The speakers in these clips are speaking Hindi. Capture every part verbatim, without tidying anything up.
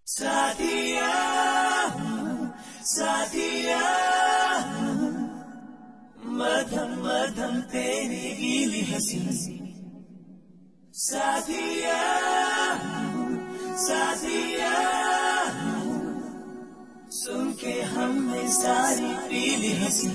साथिया साथिया मधम मधम तेरी गीली हंसी साथिया साथिया सुन के हमने सारी पीली हंसी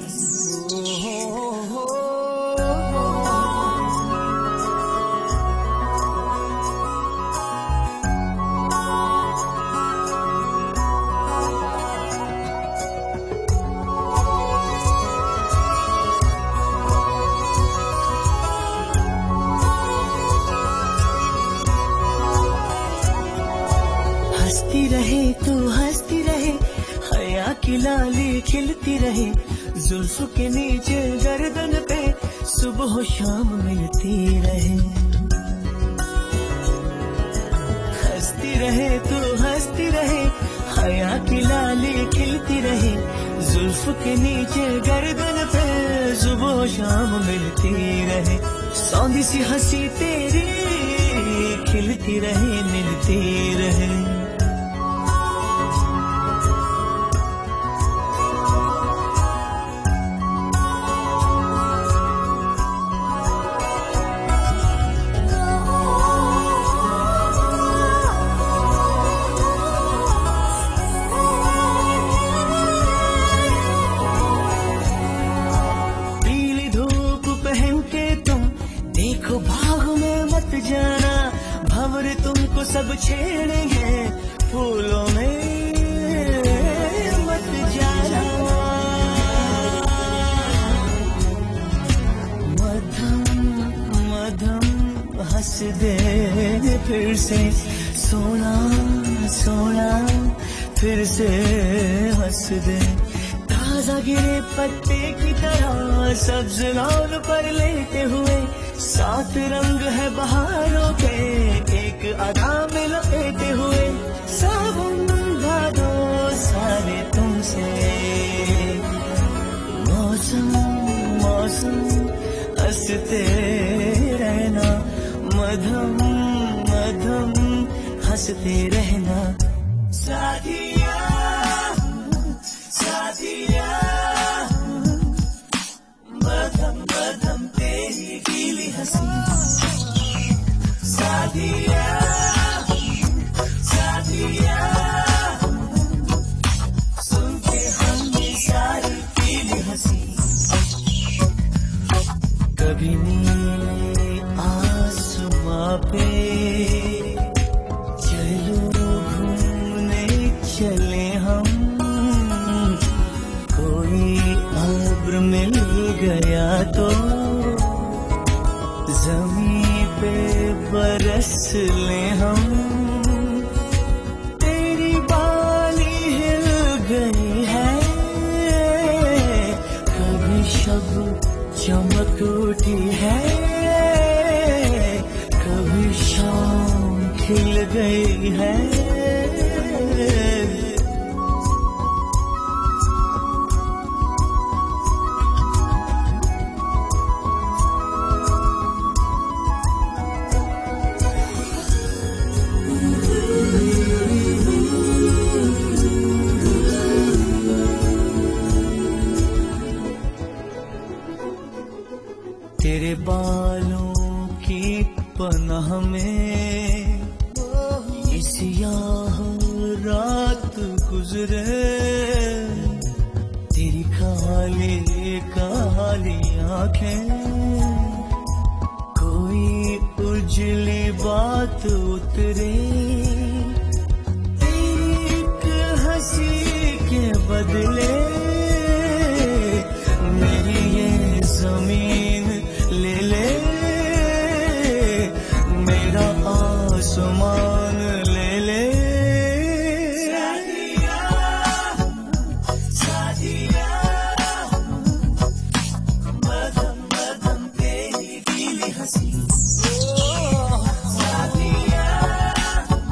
हंसती रहे तू हंसती रहे हया की लाली खिलती रहे जुल्फ के नीचे गर्दन पे सुबह शाम मिलती रहे हंसती रहे तू हंसती रहे हया की लाली खिलती रहे जुल्फ के नीचे गर्दन पे सुबह शाम मिलती रहे सौंधी सी हंसी तेरी खिलती रहे मिलती रहे देखो भाग में मत जाना भंवर तुमको सब छेड़ेंगे फूलों में मत जाना मधम मधम हंस दे फिर से सोना सोना फिर से हंस दे ताजा गिरे पत्ते की तरह सब्ज लौन पर लेटे हुए सात रंग है बहारों के एक अदा में लपेटे हुए सावन भादो सारे तुमसे मौसम मौसम हंसते रहना मधम मधम हंसते रहना साथिया साथिया मधम मधम तेरी गीली हंसी साथिया साथिया सुन के हमने सारी पीली हंसी कभी नीले आसमां पे चलो घूमने चले हम कोई अब्र मिल गया तो जमीन पे बरस ले हम तेरी बाली हिल गई है कभी शब चमक उठी है कभी शाम खिल गई है तेरे बालों की पनाह में इस याह रात गुजरे तेरी काली काली आंखें कोई उजली बात उतरे एक हंसी के बदले मेरी ये जमीन ले ले मेरा आसमान ले ले साथिया साथिया मधम मधम तेरी गीली हंसी साथिया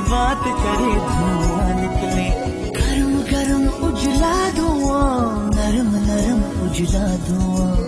बात करे धुआं निकले, गरम गरम उजला धुआं, नरम नरम उजला धुआं।